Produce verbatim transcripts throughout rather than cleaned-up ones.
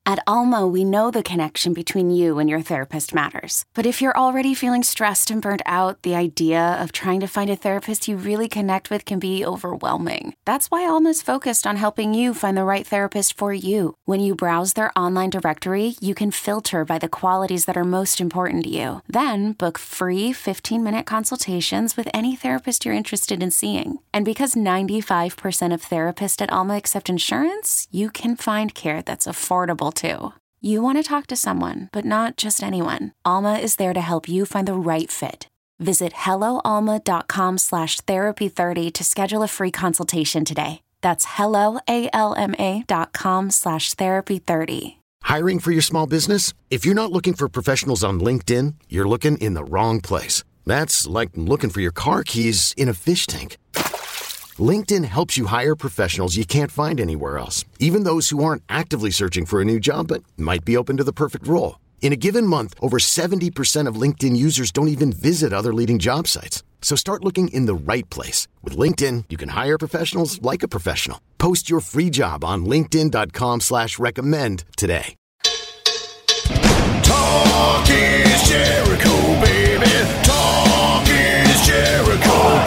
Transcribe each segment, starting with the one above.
At Alma, we know the connection between you and your therapist matters. But if you're already feeling stressed and burnt out, the idea of trying to find a therapist you really connect with can be overwhelming. That's why Alma's focused on helping you find the right therapist for you. When you browse their online directory, you can filter by the qualities that are most important to you. Then book free fifteen-minute consultations with any therapist you're interested in seeing. And because ninety-five percent of therapists at Alma accept insurance, you can find care that's affordable too. You want to talk to someone, but not just anyone. Alma is there to help you find the right fit. Visit helloalma.com slash therapy30 to schedule a free consultation today. That's helloalma.com slash therapy30. Hiring for your small business? If you're not looking for professionals on LinkedIn, you're looking in the wrong place. That's like looking for your car keys in a fish tank. LinkedIn helps you hire professionals you can't find anywhere else, even those who aren't actively searching for a new job but might be open to the perfect role. In a given month, over seventy percent of LinkedIn users don't even visit other leading job sites. So start looking in the right place. With LinkedIn, you can hire professionals like a professional. Post your free job on linkedin.com slash recommend today. Talk is Jericho, baby. Talk is Jericho.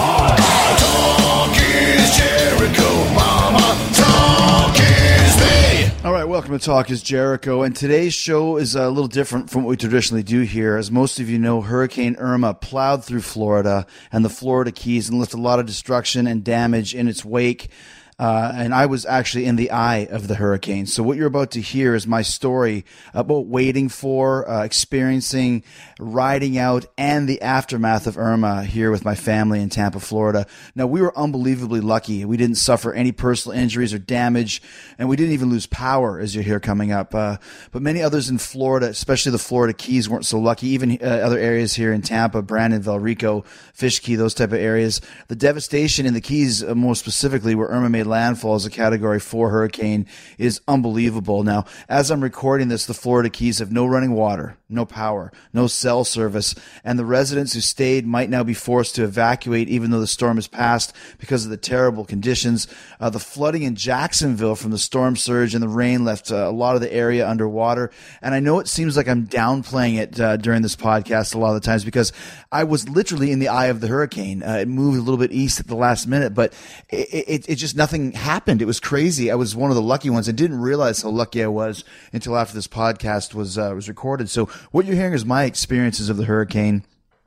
Talk is Jericho, mama. Talk is me. All right, welcome to Talk is Jericho, and today's show is a little different from what we traditionally do here. As most of you know, Hurricane Irma plowed through Florida and the Florida Keys and left a lot of destruction and damage in its wake. Uh, and I was actually in the eye of the hurricane. So what you're about to hear is my story about waiting for, uh, experiencing, riding out, and the aftermath of Irma here with my family in Tampa, Florida. Now, we were unbelievably lucky. We didn't suffer any personal injuries or damage, and we didn't even lose power, as you hear coming up. Uh, but many others in Florida, especially the Florida Keys, weren't so lucky. Even uh, other areas here in Tampa, Brandon, Valrico, Fish Key, those type of areas. The devastation in the Keys, uh, more specifically, where Irma made landfall as a Category four hurricane, is unbelievable. Now, as I'm recording this, the Florida Keys have no running water, no power, no cell service, and the residents who stayed might now be forced to evacuate even though the storm has passed because of the terrible conditions. Uh, the flooding in Jacksonville from the storm surge and the rain left uh, a lot of the area underwater. And I know it seems like I'm downplaying it uh, during this podcast a lot of the times because I was literally in the eye of the hurricane. Uh, it moved a little bit east at the last minute, but it, it, it just nothing happened. It was crazy. I was one of the lucky ones. I didn't realize how lucky I was until after this podcast was uh, was recorded. So what you're hearing is my experiences of the hurricane.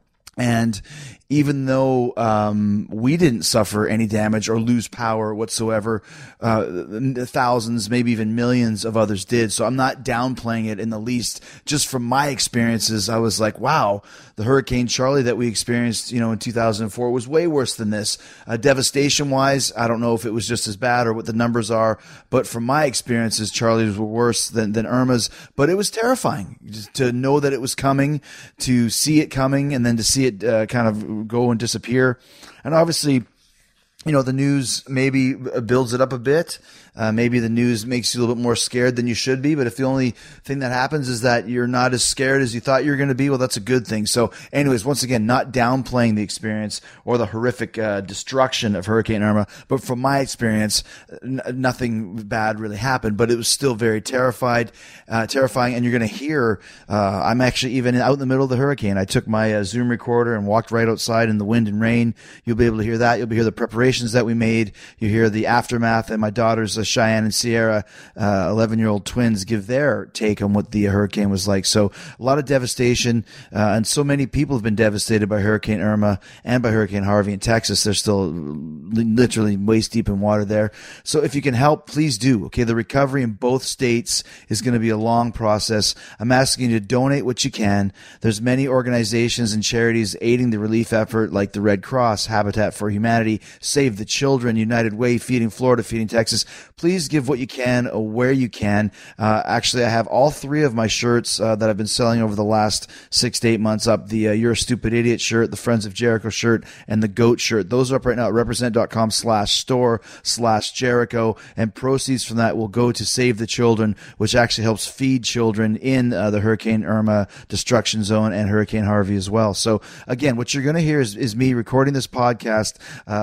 And even though um, we didn't suffer any damage or lose power whatsoever, uh, thousands, maybe even millions of others did. So I'm not downplaying it in the least. Just from my experiences, I was like, wow, the Hurricane Charlie that we experienced, you know, in two thousand four was way worse than this. Uh, devastation-wise, I don't know if it was just as bad or what the numbers are, but from my experiences, Charlie's were worse than, than Irma's. But it was terrifying just to know that it was coming, to see it coming, and then to see it uh, kind of go and disappear. And obviously, you know, the news maybe builds it up a bit. Uh, maybe the news makes you a little bit more scared than you should be. But if the only thing that happens is that you're not as scared as you thought you were going to be, well, that's a good thing. So anyways, once again, not downplaying the experience or the horrific uh, destruction of Hurricane Irma. But from my experience, n- nothing bad really happened. But it was still very terrified, uh, terrifying. And you're going to hear, uh, I'm actually even out in the middle of the hurricane. I took my uh, Zoom recorder and walked right outside in the wind and rain. You'll be able to hear that. You'll be hear the preparations that we made. You hear the aftermath, and my daughters, uh, Cheyenne and Sierra, uh, eleven-year-old twins, give their take on what the hurricane was like. So a lot of devastation, uh, and so many people have been devastated by Hurricane Irma and by Hurricane Harvey in Texas. They're still literally waist deep in water there. So if you can help, please do. Okay, the recovery in both states is going to be a long process. I'm asking you to donate what you can. There's many organizations and charities aiding the relief effort, like the Red Cross, Habitat for Humanity, Save the Children, United Way, Feeding Florida, Feeding Texas. Please give what you can, uh, where you can. Uh, actually, I have all three of my shirts uh, that I've been selling over the last six to eight months up. The uh, You're a Stupid Idiot shirt, the Friends of Jericho shirt, and the GOAT shirt. Those are up right now at represent.com slash store slash Jericho. And proceeds from that will go to Save the Children, which actually helps feed children in uh, the Hurricane Irma destruction zone and Hurricane Harvey as well. So, again, what you're going to hear is, is me recording this podcast. Uh, all three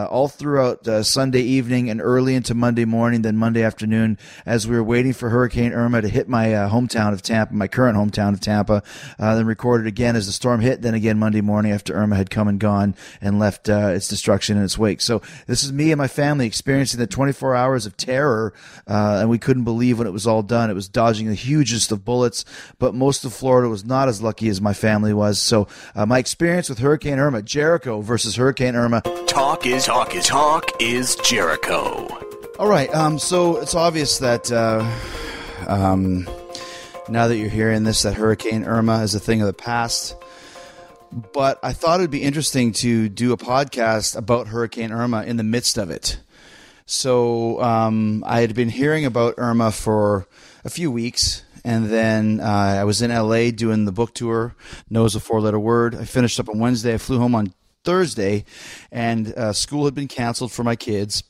throughout uh, Sunday evening and early into Monday morning, then Monday afternoon, as we were waiting for Hurricane Irma to hit my uh, hometown of Tampa, my current hometown of Tampa, uh, then recorded again as the storm hit, then again Monday morning after Irma had come and gone and left uh, its destruction in its wake. So this is me and my family experiencing the twenty-four hours of terror, uh, and we couldn't believe when it was all done. It was dodging the hugest of bullets, but most of Florida was not as lucky as my family was. So uh, my experience with Hurricane Irma, Jericho versus Hurricane Irma. Talk is Talk is Talk is Jericho. All right, um, so it's obvious that uh, um, now that you're hearing this, that Hurricane Irma is a thing of the past. But I thought it would be interesting to do a podcast about Hurricane Irma in the midst of it. So um, I had been hearing about Irma for a few weeks, and then uh, I was in L A doing the book tour, No is a Four-Letter Word. I finished up on Wednesday. I flew home on Thursday, and uh, school had been canceled for my kids.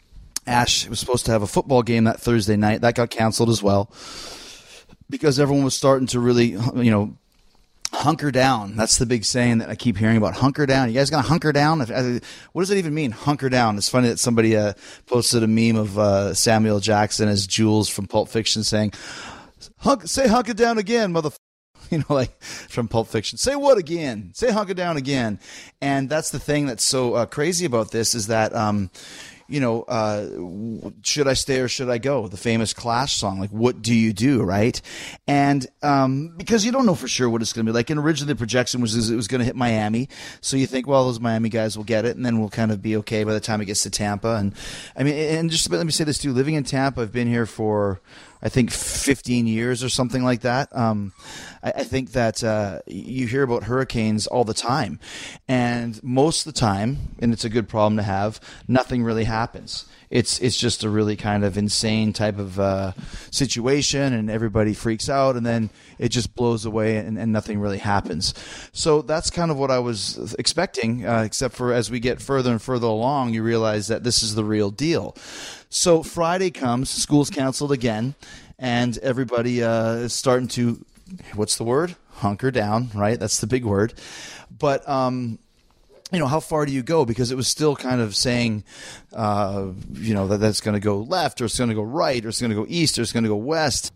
Ash was supposed to have a football game that Thursday night. That got canceled as well because everyone was starting to really, you know, hunker down. That's the big saying that I keep hearing about. Hunker down. You guys gonna hunker down? What does that even mean? Hunker down. It's funny that somebody uh, posted a meme of uh, Samuel Jackson as Jules from Pulp Fiction saying, Hunk, "Say hunker down again, motherfucker." You know, like from Pulp Fiction. Say what again? Say hunker down again. And that's the thing that's so uh, crazy about this is that, um, you know, uh, should I stay or should I go? The famous Clash song, like, what do you do, right? And um, because you don't know for sure what it's going to be like. And originally the projection was it was going to hit Miami. So you think, well, those Miami guys will get it, and then we'll kind of be okay by the time it gets to Tampa. And I mean, and just let me say this too. Living in Tampa, I've been here for, I think, fifteen years or something like that. Um, I, I think that uh, you hear about hurricanes all the time. And most of the time, and it's a good problem to have, nothing really happens. It's it's just a really kind of insane type of uh, situation, and everybody freaks out, and then it just blows away, and, and nothing really happens. So that's kind of what I was expecting, uh, except for as we get further and further along, you realize that this is the real deal. So Friday comes, school's canceled again, and everybody uh, is starting to, what's the word? Hunker down, right? That's the big word. But, um, you know, how far do you go? Because it was still kind of saying, uh, you know, that that's going to go left, or it's going to go right, or it's going to go east, or it's going to go west.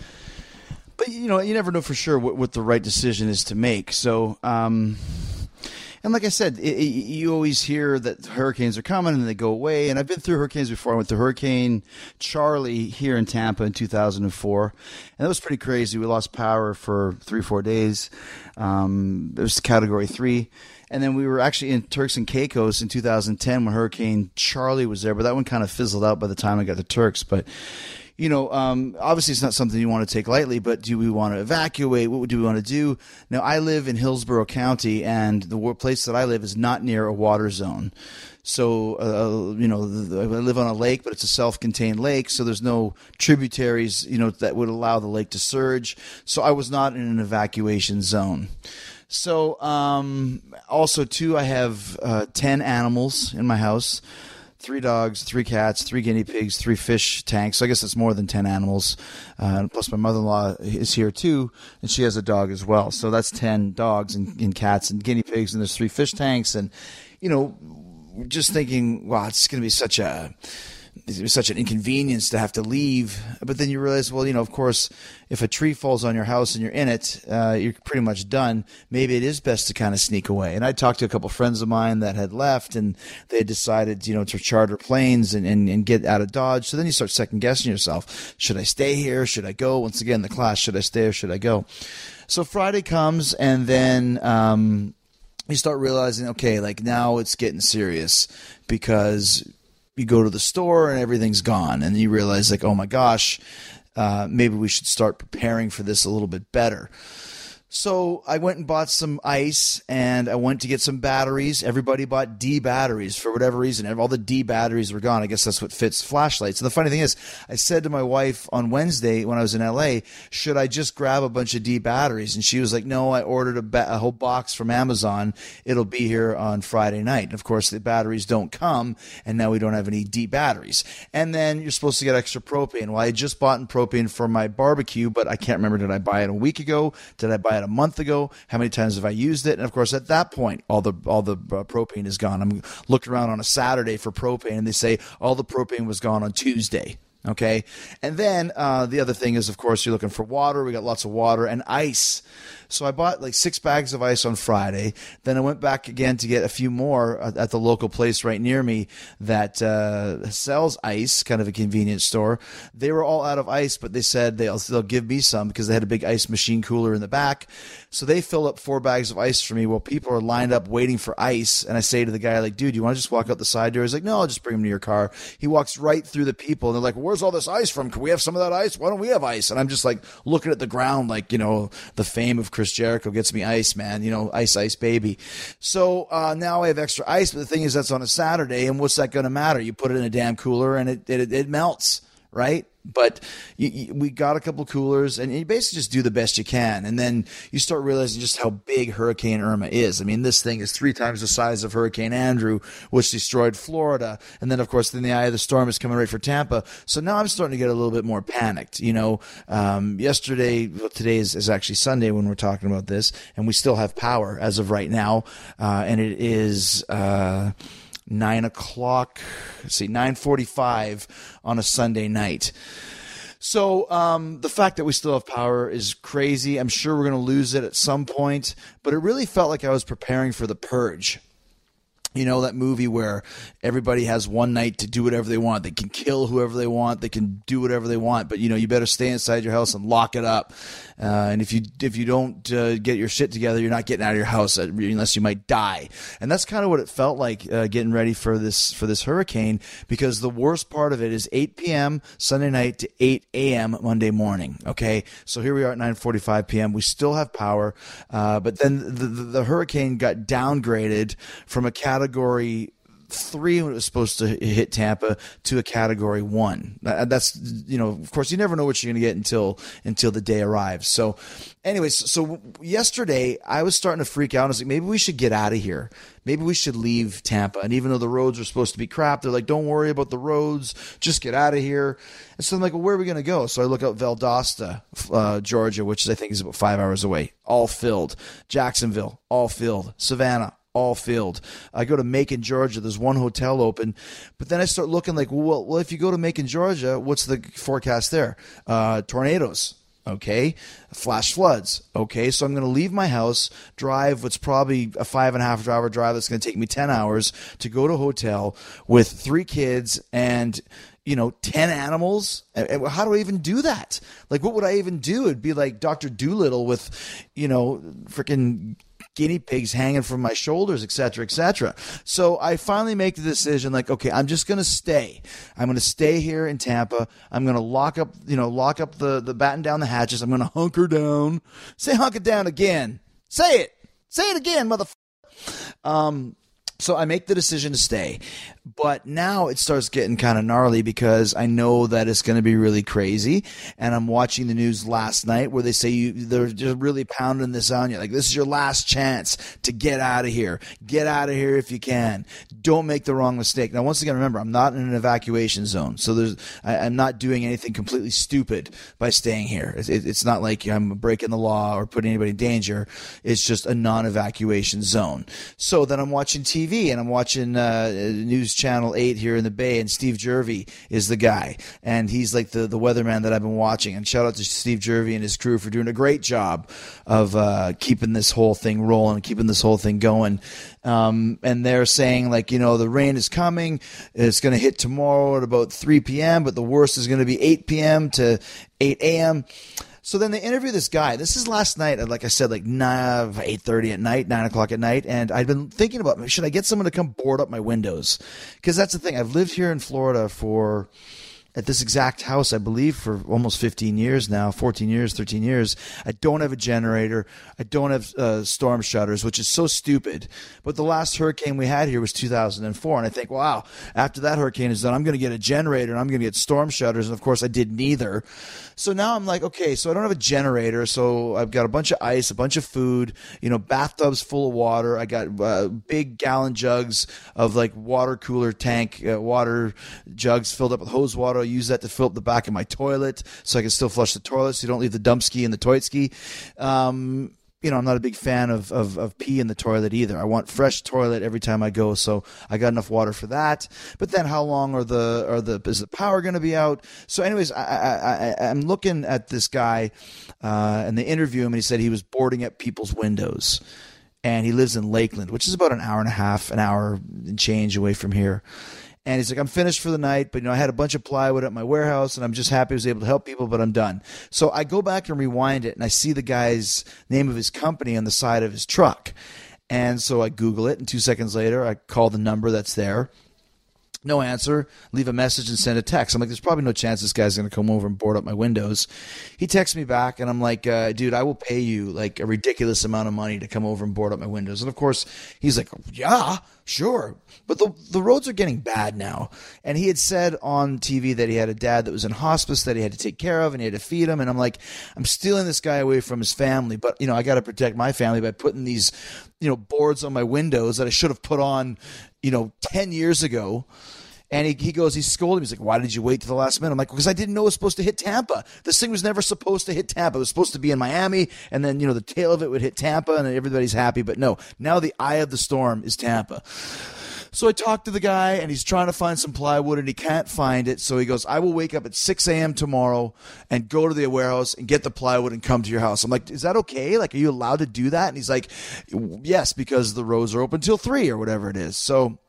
But, you know, you never know for sure what, what the right decision is to make. So, um, and like I said, it, it, you always hear that hurricanes are coming and they go away. And I've been through hurricanes before. I went through Hurricane Charlie here in Tampa in two thousand four. And that was pretty crazy. We lost power for three, four days. Um, it was category three. And then we were actually in Turks and Caicos in two thousand ten when Hurricane Charlie was there. But that one kind of fizzled out by the time I got to Turks. But, you know, um, obviously it's not something you want to take lightly, but do we want to evacuate? What do we want to do? Now, I live in Hillsborough County, and the place that I live is not near a water zone. So, uh, you know, the, I live on a lake, but it's a self-contained lake, so there's no tributaries, you know, that would allow the lake to surge. So I was not in an evacuation zone. So, um, also, too, I have uh, ten animals in my house. Three dogs, three cats, three guinea pigs, three fish tanks. So I guess it's more than ten animals. Uh, plus my mother-in-law is here too, and she has a dog as well. So that's ten dogs and, and cats and guinea pigs, and there's three fish tanks. And, you know, just thinking, wow, it's going to be such a... it was such an inconvenience to have to leave. But then you realize, well, you know, of course, if a tree falls on your house and you're in it, uh, you're pretty much done. Maybe it is best to kind of sneak away. And I talked to a couple friends of mine that had left, and they had decided, you know, to charter planes and, and, and get out of Dodge. So then you start second guessing yourself. Should I stay here? Should I go? Once again, the class, should I stay or should I go? So Friday comes, and then um, you start realizing, okay, like now it's getting serious, because you go to the store and everything's gone, and you realize, like, oh my gosh, uh, maybe we should start preparing for this a little bit better. So I went and bought some ice, and I went to get some batteries. Everybody bought D batteries for whatever reason. All the D batteries were gone. I guess that's what fits flashlights. And the funny thing is, I said to my wife on Wednesday when I was in L A, should I just grab a bunch of D batteries? And she was like, no, I ordered a, ba- a whole box from Amazon. It'll be here on Friday night. And of course, the batteries don't come, and now we don't have any D batteries. And then you're supposed to get extra propane. Well, I just bought in propane for my barbecue, but I can't remember, did I buy it a week ago? Did I buy buy it a month ago? How many times have I used it? And of course, at that point, all the all the uh, propane is gone. I'm looking around on a Saturday for propane, and they say all the propane was gone on Tuesday. Okay. And then uh, the other thing is, of course, you're looking for water. We got lots of water and ice. So I bought like six bags of ice on Friday. Then I went back again to get a few more at the local place right near me that uh, sells ice, kind of a convenience store. They were all out of ice, but they said they'll, they'll give me some because they had a big ice machine cooler in the back. So they filled up four bags of ice for me while people are lined up waiting for ice. And I say to the guy, like, dude, you want to just walk out the side door? He's like, no, I'll just bring them to your car. He walks right through the people. And they're like, where's all this ice from? Can we have some of that ice? Why don't we have ice? And I'm just like looking at the ground like, you know, the fame of Chris Jericho gets me ice, man. You know, ice, ice, baby. So uh, now I have extra ice. But the thing is, that's on a Saturday. And what's that going to matter? You put it in a damn cooler and it it, it melts, right? But you, you, we got a couple coolers, and you basically just do the best you can. And then you start realizing just how big Hurricane Irma is. I mean, this thing is three times the size of Hurricane Andrew, which destroyed Florida. And then, of course, then the eye of the storm is coming right for Tampa. So now I'm starting to get a little bit more panicked. You know, um, yesterday, well, today is, is actually Sunday when we're talking about this, and we still have power as of right now. Uh, and it is... Uh, Nine o'clock, let's see, nine forty-five on a Sunday night. So um, the fact that we still have power is crazy. I'm sure we're going to lose it at some point, but it really felt like I was preparing for The Purge. You know, that movie where everybody has one night to do whatever they want. They can kill whoever they want. They can do whatever they want. But, you know, you better stay inside your house and lock it up. Uh, and if you if you don't uh, get your shit together, you're not getting out of your house unless you might die. And that's kind of what it felt like uh, getting ready for this for this hurricane, because the worst part of it is eight p.m. Sunday night to eight a.m. Monday morning. Okay, so here we are at nine forty-five p.m. We still have power, uh, but then the, the, the hurricane got downgraded from a category three when it was supposed to hit Tampa to a category one. That's, you know, of course you never know what you're going to get until until the day arrives. So anyways, so yesterday I was starting to freak out. I was like, maybe we should get out of here. Maybe we should leave Tampa. And even though the roads are supposed to be crap, they're like, don't worry about the roads, just get out of here. And so I'm like, well, where are we going to go? So I look up Valdosta, uh, Georgia, which I think is about five hours away, all filled. Jacksonville, all filled. Savannah, all filled. I go to Macon, Georgia. There's one hotel open. But then I start looking like, well, well if you go to Macon, Georgia, what's the forecast there? Uh, tornadoes. Okay. Flash floods. Okay. So I'm going to leave my house, drive what's probably a five and a half hour drive that's going to take me ten hours to go to a hotel with three kids and, you know, ten animals. And how do I even do that? Like, what would I even do? It'd be like Doctor Dolittle with, you know, freaking guinea pigs hanging from my shoulders, et cetera, et cetera. So I finally make the decision, like, okay, I'm just going to stay. I'm going to stay here in Tampa. I'm going to lock up, you know, lock up the, the batten down the hatches. I'm going to hunker down. Say hunker down again. Say it. Say it again, motherfucker. Um, so I make the decision to stay. But now it starts getting kind of gnarly because I know that it's going to be really crazy. And I'm watching the news last night where they say you, they're just really pounding this on you. Like, this is your last chance to get out of here. Get out of here if you can. Don't make the wrong mistake. Now, once again, remember, I'm not in an evacuation zone. So there's, I, I'm not doing anything completely stupid by staying here. It, it, it's not like I'm breaking the law or putting anybody in danger. It's just a non-evacuation zone. So then I'm watching T V and I'm watching uh, news Channel eight here in the Bay, and Steve Jervy is the guy, and he's like the, the weatherman that I've been watching. And shout out to Steve Jervy and his crew for doing a great job of uh, keeping this whole thing rolling, keeping this whole thing going. Um, and they're saying, like, you know, the rain is coming. It's going to hit tomorrow at about three p.m., but the worst is going to be eight p.m. to eight a.m. So then they interview this guy. This is last night, like I said, like eight thirty at night, nine o'clock at night. And I'd been thinking about, should I get someone to come board up my windows? Because that's the thing. I've lived here in Florida for, at this exact house, I believe, for almost fifteen years now, fourteen years, thirteen years. I don't have a generator. I don't have uh, storm shutters, which is so stupid. But the last hurricane we had here was two thousand four. And I think, wow, after that hurricane is done, I'm going to get a generator and I'm going to get storm shutters. And, of course, I did neither. So now I'm like, okay, so I don't have a generator. So I've got a bunch of ice, a bunch of food, you know, bathtubs full of water. I got uh, big gallon jugs of, like, water cooler tank, uh, water jugs filled up with hose water. I use that to fill up the back of my toilet so I can still flush the toilet so you don't leave the dump ski in the toilet ski. Um, you know, I'm not a big fan of, of, of pee in the toilet either. I want fresh toilet every time I go, so I got enough water for that. But then how long are the are the is the power going to be out? So anyways, I, I, I, I'm looking at this guy, uh, and they interview him, and he said he was boarding at people's windows. And he lives in Lakeland, which is about an hour and a half, an hour and change away from here. And he's like, I'm finished for the night, but you know, I had a bunch of plywood at my warehouse, and I'm just happy I was able to help people, but I'm done. So I go back and rewind it, and I see the guy's name of his company on the side of his truck. And so I Google it, and two seconds later, I call the number that's there. No answer. Leave a message and send a text. I'm like, there's probably no chance this guy's going to come over and board up my windows. He texts me back, and I'm like, uh, dude, I will pay you like a ridiculous amount of money to come over and board up my windows. And of course, he's like, yeah, sure. But the the roads are getting bad now. And he had said on T V that he had a dad that was in hospice that he had to take care of, and he had to feed him. And I'm like, I'm stealing this guy away from his family, but you know, I got to protect my family by putting these, you know, boards on my windows that I should have put on, you know, ten years ago. And he, he goes, he's scolding me. He's like, why did you wait to the last minute? I'm like, because I didn't know it was supposed to hit Tampa. This thing was never supposed to hit Tampa. It was supposed to be in Miami, and then, you know, the tail of it would hit Tampa, and everybody's happy. But no, now the eye of the storm is Tampa. So I talked to the guy, and he's trying to find some plywood, and he can't find it. So he goes, I will wake up at six a.m. tomorrow and go to the warehouse and get the plywood and come to your house. I'm like, is that okay? Like, are you allowed to do that? And he's like, yes, because the roads are open till three or whatever it is. So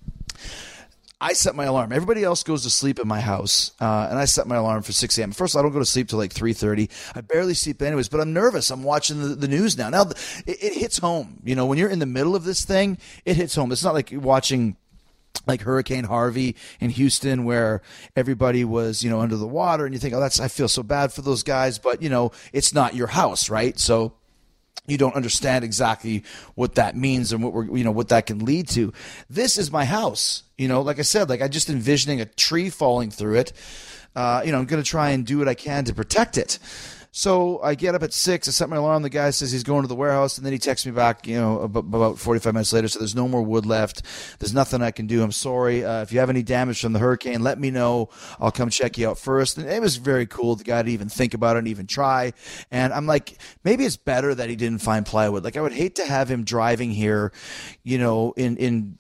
I set my alarm. Everybody else goes to sleep in my house, uh, and I set my alarm for six a.m. First, I don't go to sleep till like three thirty. I barely sleep anyways, but I'm nervous. I'm watching the, the news now. Now, it, it hits home. You know, when you're in the middle of this thing, it hits home. It's not like you're watching like Hurricane Harvey in Houston where everybody was, you know, under the water, and you think, oh, that's, I feel so bad for those guys, but, you know, it's not your house, right? So you don't understand exactly what that means and what we're, you know, what that can lead to. This is my house. You know, like I said, like I just envisioning a tree falling through it. Uh, you know, I'm going to try and do what I can to protect it. So I get up at six. I set my alarm. The guy says he's going to the warehouse, and then he texts me back, you know, about forty-five minutes later. So there's no more wood left. There's nothing I can do. I'm sorry. Uh, if you have any damage from the hurricane, let me know. I'll come check you out first. And it was very cool, the guy to even think about it and even try. And I'm like, maybe it's better that he didn't find plywood. Like, I would hate to have him driving here, you know, in,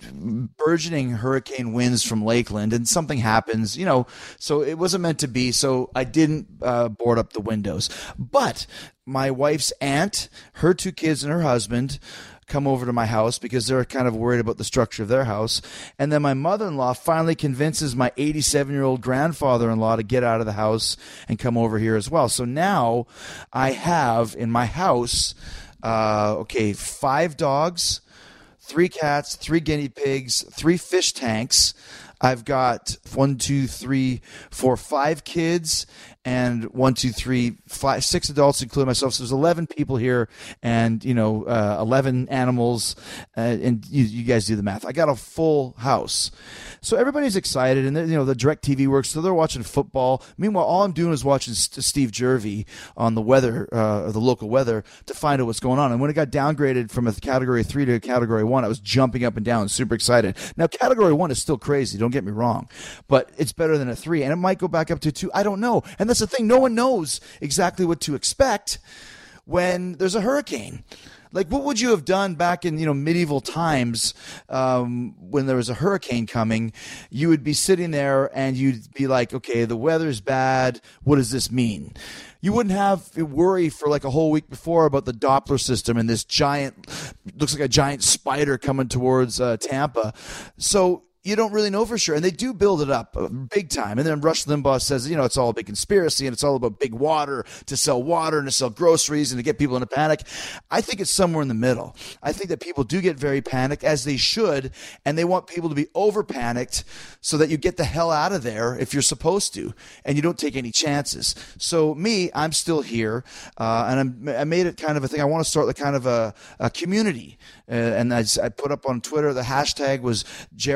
in burgeoning hurricane winds from Lakeland, and something happens, you know. So it wasn't meant to be. So I didn't uh, board up the windows. But my wife's aunt, her two kids, and her husband come over to my house because they're kind of worried about the structure of their house. And then my mother-in-law finally convinces my eighty-seven-year-old grandfather-in-law to get out of the house and come over here as well. So now I have in my house, uh, okay, five dogs, three cats, three guinea pigs, three fish tanks. I've got one, two, three, four, five kids, and one, two, three, five, six adults, including myself. So there's eleven people here, and you know, uh, eleven animals, uh, and you, you guys do the math. I got a full house, so everybody's excited, and you know, the DirecTV works, so they're watching football. Meanwhile, all I'm doing is watching St- Steve Jervy on the weather, uh, or the local weather, to find out what's going on. And when it got downgraded from a category three to a category one, I was jumping up and down, super excited. Now, category one is still crazy. Don't get me wrong, but it's better than a three, and it might go back up to two. I don't know. And that's the thing. No one knows exactly what to expect when there's a hurricane. Like, what would you have done back in, you know, medieval times um, when there was a hurricane coming? You would be sitting there and you'd be like, okay, the weather's bad. What does this mean? You wouldn't have worry for like a whole week before about the Doppler system and this giant, looks like a giant spider coming towards uh, Tampa. So you don't really know for sure. And they do build it up big time. And then Rush Limbaugh says, you know, it's all a big conspiracy and it's all about big water to sell water and to sell groceries and to get people into panic. I think it's somewhere in the middle. I think that people do get very panicked, as they should, and they want people to be over panicked so that you get the hell out of there if you're supposed to, and you don't take any chances. So me, I'm still here, uh, and I'm, I made it kind of a thing. I want to start like kind of a, a community. Uh, and I, I put up on Twitter, the hashtag was Jericho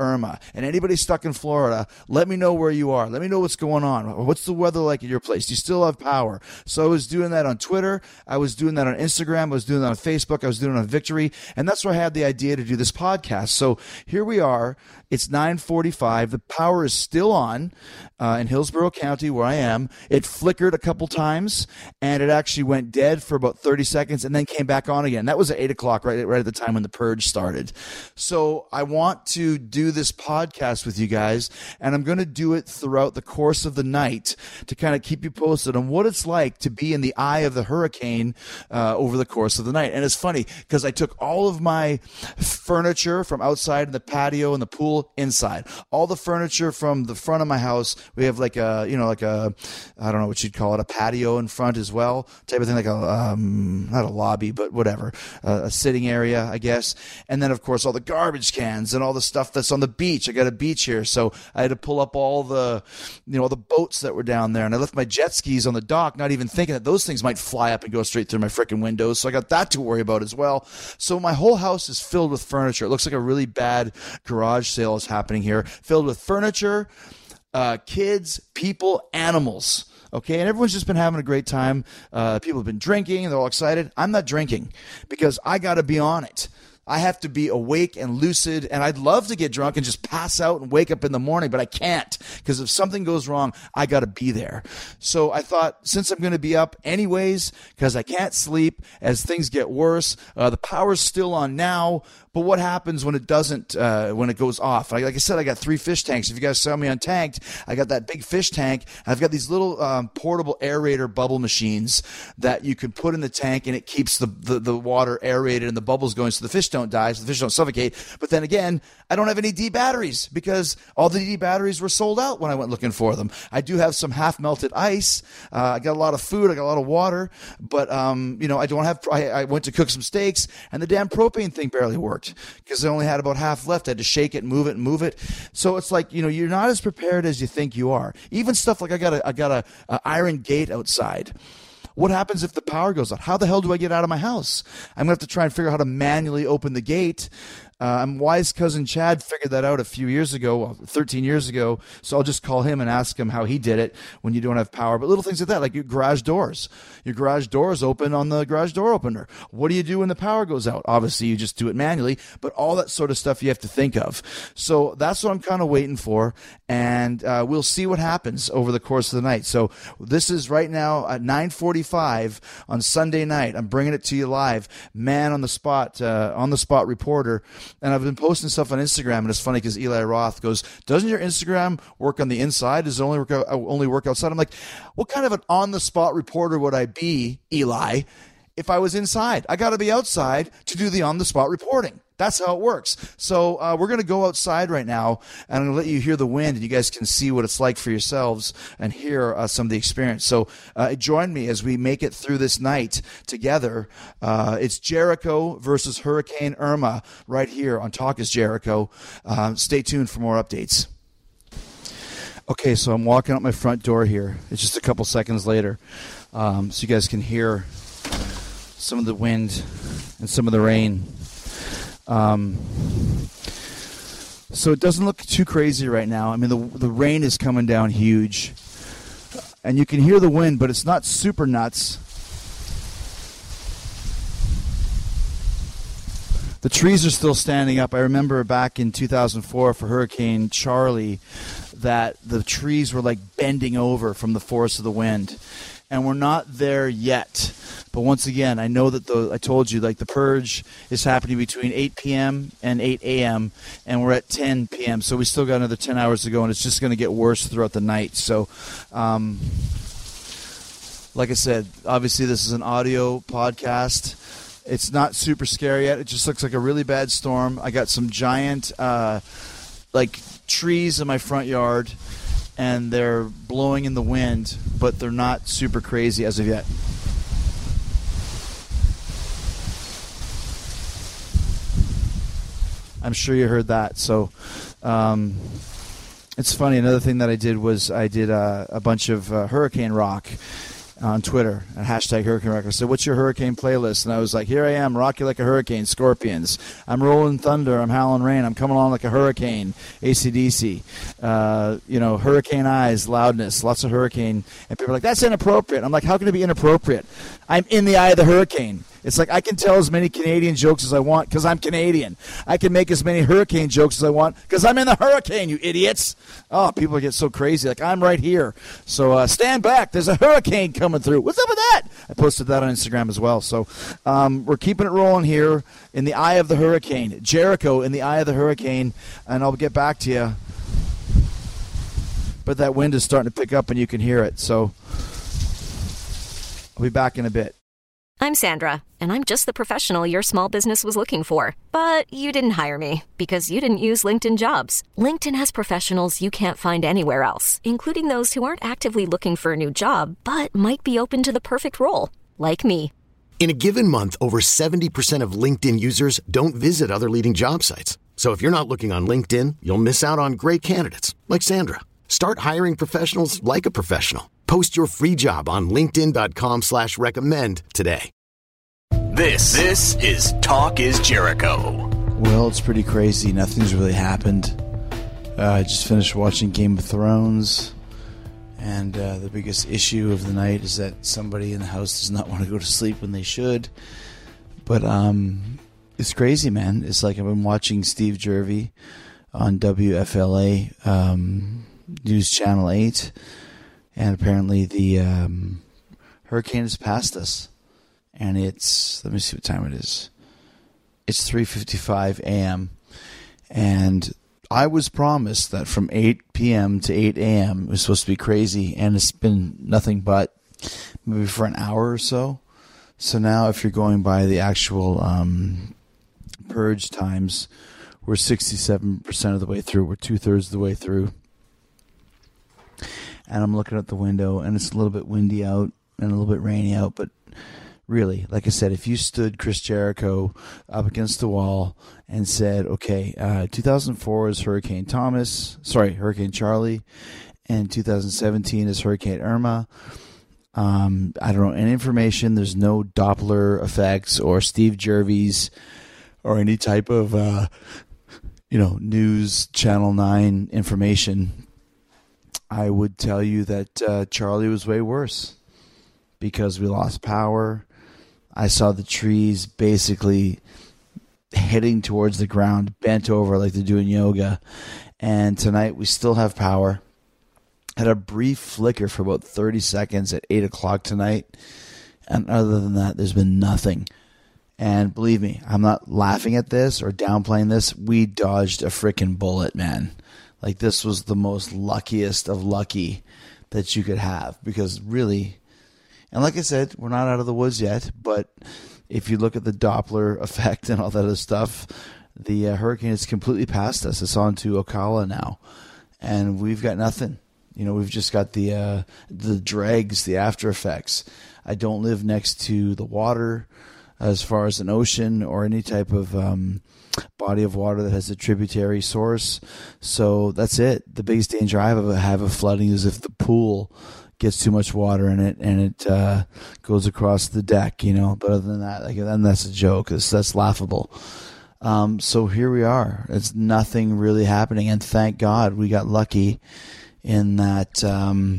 Irma. And anybody stuck in Florida, let me know where you are. Let me know what's going on. What's the weather like at your place? Do you still have power? So I was doing that on Twitter. I was doing that on Instagram. I was doing that on Facebook. I was doing it on Victory. And that's where I had the idea to do this podcast. So here we are. It's nine forty-five. The power is still on uh, in Hillsborough County where I am. It flickered a couple times, and it actually went dead for about thirty seconds and then came back on again. That was at eight o'clock, right, right at the time when the purge started. So I want to do this podcast with you guys, and I'm going to do it throughout the course of the night to kind of keep you posted on what it's like to be in the eye of the hurricane uh, over the course of the night. And it's funny because I took all of my furniture from outside in the patio and the pool inside. All the furniture from the front of my house. We have like a, you know, like a, I don't know what you'd call it, a patio in front as well, type of thing, like a, um, not a lobby, but whatever, uh, a sitting area, I guess. And then, of course, all the garbage cans and all the stuff that's on the beach. I got a beach here, so I had to pull up all the, you know, all the boats that were down there. And I left my jet skis on the dock, not even thinking that those things might fly up and go straight through my freaking windows. So I got that to worry about as well. So my whole house is filled with furniture. It looks like a really bad garage sale is happening here, filled with furniture, uh, kids, people, animals. Okay, and everyone's just been having a great time. Uh, people have been drinking, and they're all excited. I'm not drinking because I got to be on it. I have to be awake and lucid, and I'd love to get drunk and just pass out and wake up in the morning, but I can't because if something goes wrong, I got to be there. So I thought, since I'm going to be up anyways because I can't sleep as things get worse, uh, the power's still on now, but what happens when it doesn't, uh, when it goes off? Like, like I said, I got three fish tanks. If you guys saw me on Tanked, I got that big fish tank. I've got these little um, portable aerator bubble machines that you can put in the tank, and it keeps the, the, the water aerated and the bubbles going so the fish don't die, so the fish don't suffocate. But then again, I don't have any D batteries because all the D batteries were sold out when I went looking for them. I do have some half melted ice. Uh, I got a lot of food. I got a lot of water, but um, you know, I don't have. I, I went to cook some steaks, and the damn propane thing barely worked because I only had about half left. I had to shake it and move it and move it. So it's like, you know, you're not as prepared as you think you are. Even stuff like I got a I got a, a iron gate outside. What happens if the power goes out? How the hell do I get out of my house? I'm going to have to try and figure out how to manually open the gate. Uh, my wise cousin Chad figured that out a few years ago, well, thirteen years ago, so I'll just call him and ask him how he did it when you don't have power. But little things like that, like your garage doors. Your garage doors open on the garage door opener. What do you do when the power goes out? Obviously, you just do it manually, but all that sort of stuff you have to think of. So that's what I'm kind of waiting for, and uh, we'll see what happens over the course of the night. So this is right now at nine forty-five on Sunday night. I'm bringing it to you live. Man on the spot, uh, on the spot reporter. And I've been posting stuff on Instagram, and it's funny because Eli Roth goes, doesn't your Instagram work on the inside? Does it only work, out, only work outside? I'm like, what kind of an on-the-spot reporter would I be, Eli, if I was inside? I got to be outside to do the on-the-spot reporting. That's how it works. So uh, we're going to go outside right now, and I'm going to let you hear the wind, and you guys can see what it's like for yourselves and hear uh, some of the experience. So uh, join me as we make it through this night together. Uh, it's Jericho versus Hurricane Irma right here on Talk is Jericho. Uh, stay tuned for more updates. Okay, so I'm walking out my front door here. It's just a couple seconds later, um, so you guys can hear some of the wind and some of the rain. Um, so it doesn't look too crazy right now. I mean, the the rain is coming down huge, and you can hear the wind, but it's not super nuts. The trees are still standing up. I remember back in two thousand four for Hurricane Charlie that the trees were like bending over from the force of the wind, and we're not there yet. But once again, I know that the I told you, like the purge is happening between eight p.m. and eight a.m. and we're at ten p.m. So we still got another ten hours to go, and it's just going to get worse throughout the night. So, um, like I said, obviously this is an audio podcast. It's not super scary yet. It just looks like a really bad storm. I got some giant, uh, like trees in my front yard, and they're blowing in the wind, but they're not super crazy as of yet. I'm sure you heard that. So um, it's funny. Another thing that I did was I did uh, a bunch of uh, hurricane rock. on Twitter at hashtag Hurricane Records. Said, what's your hurricane playlist? And I was like, here I am, rocky like a hurricane, Scorpions. I'm rolling thunder, I'm howling rain, I'm coming on like a hurricane, A C D C. Uh, you know, hurricane eyes, loudness, lots of hurricane. And people are like, that's inappropriate. I'm like, how can it be inappropriate? I'm in the eye of the hurricane. It's like I can tell as many Canadian jokes as I want because I'm Canadian. I can make as many hurricane jokes as I want because I'm in the hurricane, you idiots. Oh, people get so crazy. Like, I'm right here. So uh, stand back. There's a hurricane coming through. What's up with that? I posted that on Instagram as well. So um, we're keeping it rolling here in the eye of the hurricane. Jericho in the eye of the hurricane. And I'll get back to you. But that wind is starting to pick up and you can hear it. So I'll be back in a bit. I'm Sandra, and I'm just the professional your small business was looking for. But you didn't hire me because you didn't use LinkedIn Jobs. LinkedIn has professionals you can't find anywhere else, including those who aren't actively looking for a new job, but might be open to the perfect role, like me. In a given month, over seventy percent of LinkedIn users don't visit other leading job sites. So if you're not looking on LinkedIn, you'll miss out on great candidates like Sandra. Start hiring professionals like a professional. Post your free job on linkedin.com slash recommend today. This, this is Talk is Jericho. Well, it's pretty crazy. Nothing's really happened. Uh, I just finished watching Game of Thrones. And uh, the biggest issue of the night is that somebody in the house does not want to go to sleep when they should. But um, it's crazy, man. It's like I've been watching Steve Jervey on W F L A um, News Channel eight. And apparently the um, hurricane has passed us. And it's, let me see what time it is. It's three fifty-five a.m. And I was promised that from eight p.m. to eight a.m. it was supposed to be crazy. And it's been nothing but maybe for an hour or so. So now if you're going by the actual um, purge times, we're sixty-seven percent of the way through. We're two-thirds of the way through. And I'm looking out the window, and it's a little bit windy out and a little bit rainy out. But really, like I said, if you stood Chris Jericho up against the wall and said, okay, uh, two thousand four is Hurricane Thomas, sorry, Hurricane Charlie, and two thousand seventeen is Hurricane Irma. Um, I don't know any information. There's no Doppler effects or Steve Jervey's or any type of, uh, you know, news Channel nine information. I would tell you that uh, Charlie was way worse because we lost power. I saw the trees basically heading towards the ground, bent over like they're doing yoga. And tonight we still have power. Had a brief flicker for about thirty seconds at eight o'clock tonight. And other than that, there's been nothing. And believe me, I'm not laughing at this or downplaying this. We dodged a freaking bullet, man. Like, this was the most luckiest of lucky that you could have. Because really, and like I said, we're not out of the woods yet. But if you look at the Doppler effect and all that other stuff, the uh, hurricane is completely past us. It's on to Ocala now. And we've got nothing. You know, we've just got the uh, the dregs, the after effects. I don't live next to the water as far as an ocean or any type of um, body of water that has a tributary source. So that's it. The biggest danger I have of, have of flooding is if the pool gets too much water in it and it uh, goes across the deck, you know. But other than that, like, then that's a joke. That's, that's laughable. Um, so here we are. It's nothing really happening. And thank God we got lucky in that um,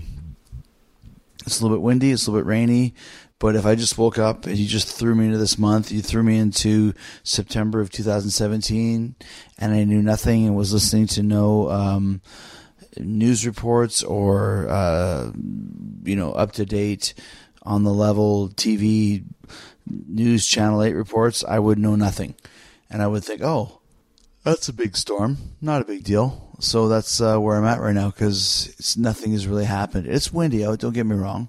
it's a little bit windy, it's a little bit rainy. But if I just woke up and you just threw me into this month, you threw me into September of two thousand seventeen, and I knew nothing and was listening to no um, news reports or, uh, you know, up-to-date, on the level T V news Channel eight reports, I would know nothing. And I would think, oh, that's a big storm, not a big deal. So that's uh, where I'm at right now because nothing has really happened. It's windy out, don't get me wrong.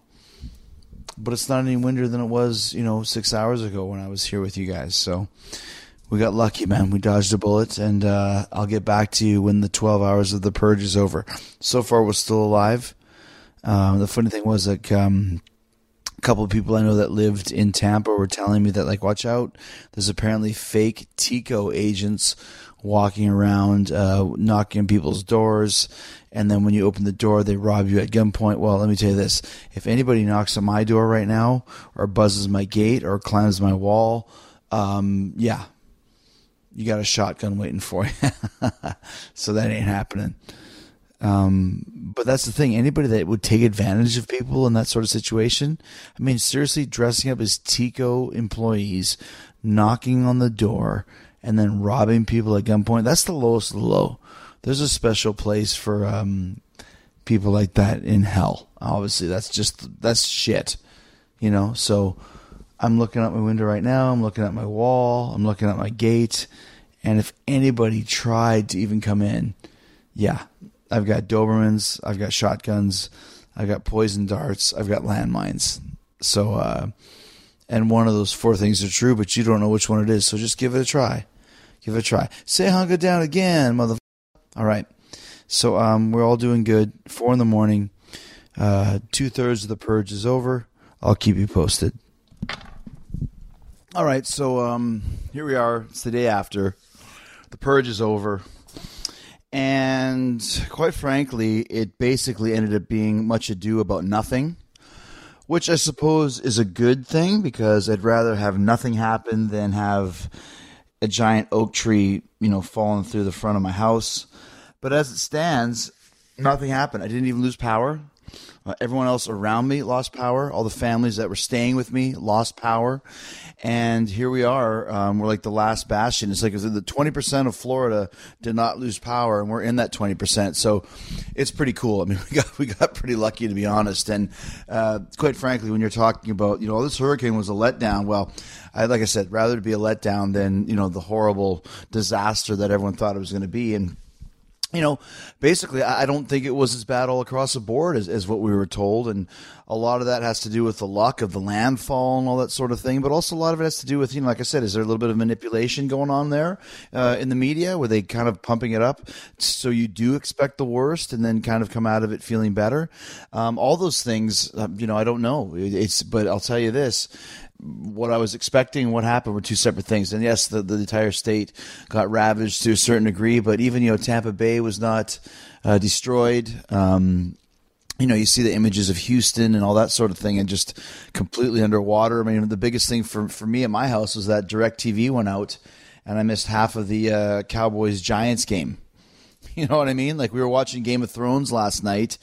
But it's not any windier than it was, you know, six hours ago when I was here with you guys. So we got lucky, man. We dodged a bullet, and uh, I'll get back to you when the twelve hours of the purge is over. So far, we're still alive. Um, the funny thing was, like, um, a couple of people I know that lived in Tampa were telling me that, like, watch out, there's apparently fake Tico agents walking around, uh, knocking on people's doors, and then when you open the door, they rob you at gunpoint. Well, let me tell you this. If anybody knocks on my door right now, or buzzes my gate, or climbs my wall, um, yeah, you got a shotgun waiting for you. So that ain't happening. Um, but that's the thing. Anybody that would take advantage of people in that sort of situation, I mean, seriously, dressing up as Tico employees, knocking on the door, and then robbing people at gunpoint, that's the lowest of the low. There's a special place for um, people like that in hell. Obviously, that's just, that's shit, you know? So I'm looking out my window right now. I'm looking at my wall. I'm looking at my gate. And if anybody tried to even come in, yeah, I've got Dobermans, I've got shotguns, I've got poison darts, I've got landmines. So, uh, and one of those four things are true, but you don't know which one it is. So just give it a try. Give it a try. Say hunker down again, motherfucker. All right. So um, we're all doing good. Four in the morning. Uh, two-thirds of the purge is over. I'll keep you posted. All right. So um, here we are. It's the day after. The purge is over. And quite frankly, it basically ended up being much ado about nothing, which I suppose is a good thing because I'd rather have nothing happen than have a giant oak tree, you know, falling through the front of my house. But as it stands, nothing happened. I didn't even lose power. Uh, everyone else around me lost power. All the families that were staying with me lost power. And here we are. Um, we're like the last bastion. It's like the twenty percent of Florida did not lose power, and we're in that twenty percent. So it's pretty cool. I mean, we got we got pretty lucky, to be honest. And uh, quite frankly, when you're talking about, you know, this hurricane was a letdown, well, I, like I said, rather to be a letdown than, you know, the horrible disaster that everyone thought it was going to be. And you know, basically, I don't think it was as bad all across the board as, as what we were told. And a lot of that has to do with the luck of the landfall and all that sort of thing. But also a lot of it has to do with, you know, like I said, is there a little bit of manipulation going on there uh, in the media? Were they kind of pumping it up so you do expect the worst and then kind of come out of it feeling better? Um, all those things, uh, you know, I don't know. It's, but I'll tell you this. What I was expecting and what happened were two separate things. And yes, the, the entire state got ravaged to a certain degree, but even, you know, Tampa Bay was not uh, destroyed. Um, you know, you see the images of Houston and all that sort of thing and just completely underwater. I mean, the biggest thing for, for me at my house was that DirecTV went out and I missed half of the uh, Cowboys-Giants game. You know what I mean? Like we were watching Game of Thrones last night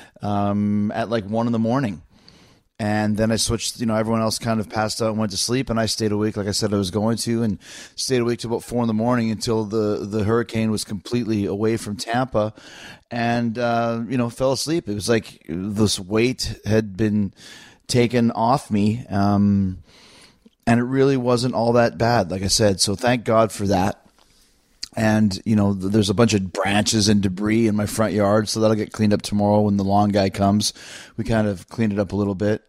um, at like one in the morning. And then I switched, you know, everyone else kind of passed out and went to sleep, and I stayed awake like I said I was going to, and stayed awake till about four in the morning until the, the hurricane was completely away from Tampa, and, uh, you know, fell asleep. It was like this weight had been taken off me, um, and it really wasn't all that bad, like I said, so thank God for that. And, you know, there's a bunch of branches and debris in my front yard, so that'll get cleaned up tomorrow when the lawn guy comes. We kind of cleaned it up a little bit.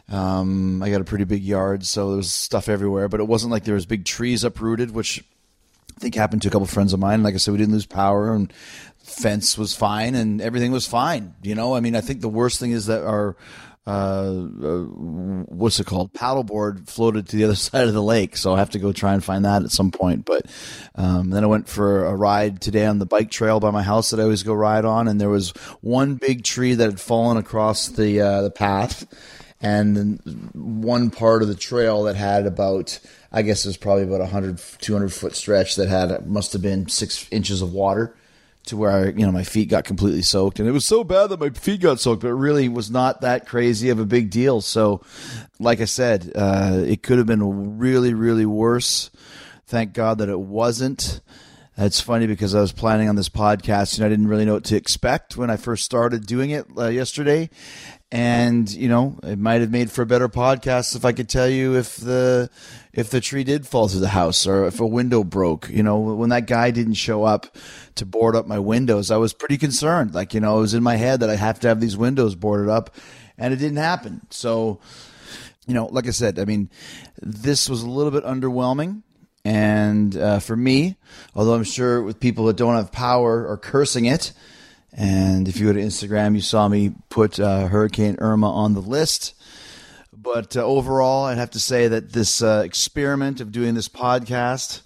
Um, I got a pretty big yard, so there was stuff everywhere, but it wasn't like there was big trees uprooted, which I think happened to a couple of friends of mine. Like I said, we didn't lose power, and fence was fine, and everything was fine. You know, I mean, I think the worst thing is that our Uh, uh, what's it called? Paddleboard floated to the other side of the lake, so I'll have to go try and find that at some point. But um, then I went for a ride today on the bike trail by my house that I always go ride on, and there was one big tree that had fallen across the uh, the path, and then one part of the trail that had about, I guess it was probably about a one hundred, two hundred foot stretch that had, must have been six inches of water, to where, you know, my feet got completely soaked. And it was so bad that my feet got soaked, but it really was not that crazy of a big deal. So, like I said, uh, it could have been really, really worse. Thank God that it wasn't. It's funny because I was planning on this podcast and I didn't really know what to expect when I first started doing it uh, yesterday. And, you know, it might have made for a better podcast if I could tell you if the if the tree did fall through the house or if a window broke. You know, when that guy didn't show up to board up my windows, I was pretty concerned. Like, you know, it was in my head that I have to have these windows boarded up, and it didn't happen. So, you know, like I said, I mean, this was a little bit underwhelming. And uh, for me, although I'm sure with people that don't have power are cursing it, and if you go to Instagram, you saw me put uh, Hurricane Irma on the list. But uh, overall, I'd have to say that this uh, experiment of doing this podcast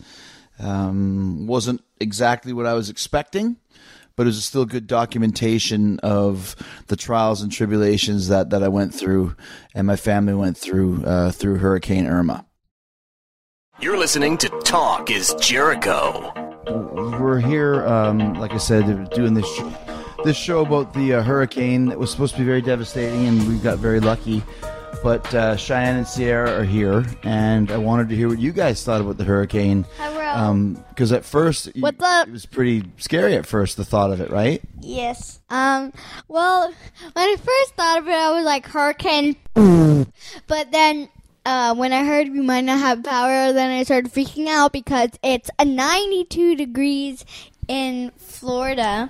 um, wasn't exactly what I was expecting, but it was still good documentation of the trials and tribulations that, that I went through and my family went through uh, through Hurricane Irma. You're listening to Talk is Jericho. We're here, um, like I said, doing this sh- this show about the uh, hurricane that was supposed to be very devastating, and we got very lucky. But uh, Cheyenne and Sierra are here, and I wanted to hear what you guys thought about the hurricane. Hello. Because um, at first, What's up? it was pretty scary at first, the thought of it, right? Yes. Um. Well, when I first thought of it, I was like, hurricane. But then, uh, when I heard we might not have power, then I started freaking out because it's a ninety-two degrees in Florida,